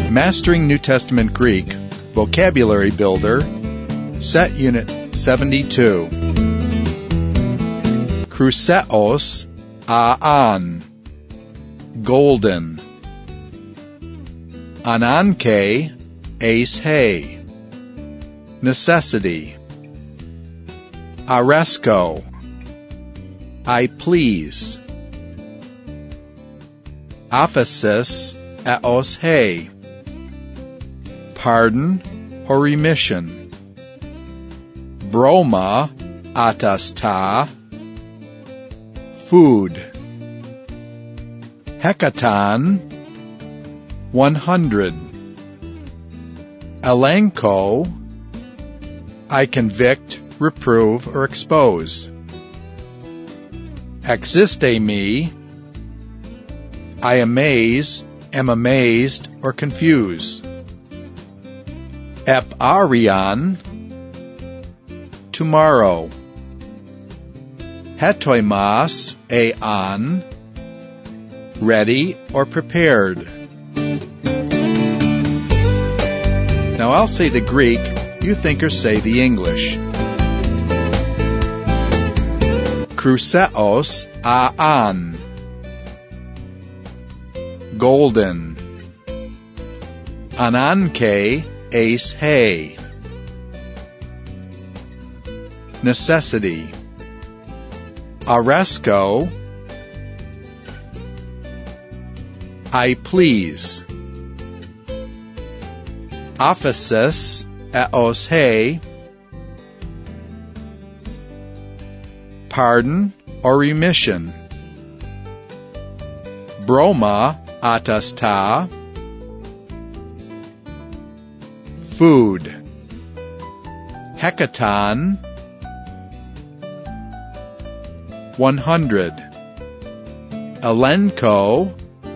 Mastering New Testament Greek, Vocabulary Builder, Set Unit 72. Kruseos aan, golden. Ananke ace hay, necessity. Aresco, I please. Aphesis eos he, pardon or remission. Broma atas ta, food. Hekaton, 100. Elenko, I convict, reprove, or expose. Existe me, I amaze, am amazed, or confuse. Eparion, tomorrow. Hetoimas eon, ready or prepared. Now I'll say the Greek, you think or say the English. Kruseos aan, golden. Ananke ace hay, necessity. Aresco, I please. Aphesis eos he, pardon or remission. Broma atas ta, food. Hekaton, 100. Elenko,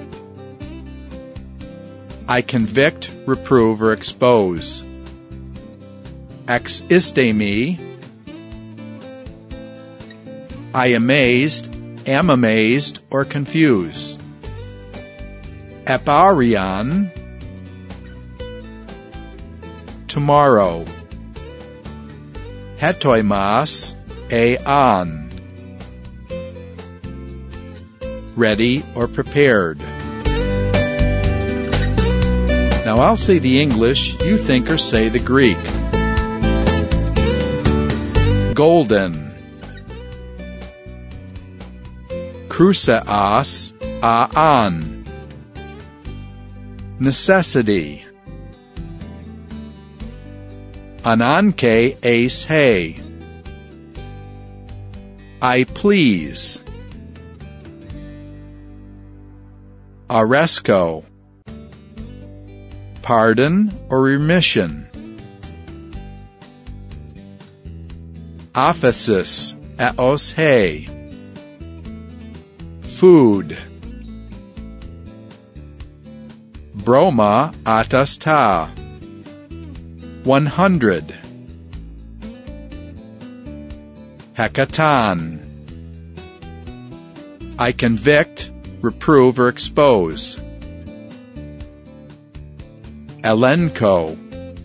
I convict, reprove, or expose. Existe me, I amazed, am amazed, or confuse. Eparion, tomorrow. Hetoimas eon, ready or prepared. Now I'll say the English, you think or say the Greek. Golden. Kruseos aan, necessity. Ananke ace hay, I please. Aresco, pardon or remission. Aphesis eos he, food. Broma atas ta, 100. Hekaton, I convict, reprove, or expose. Elenko,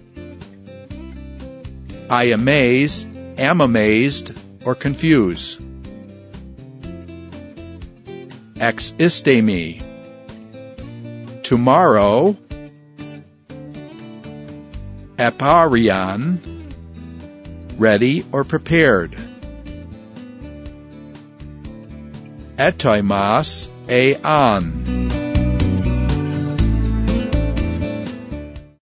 I amaze, am amazed, or confuse. Existe me, tomorrow. Eparion, ready or prepared. Etoimas eon,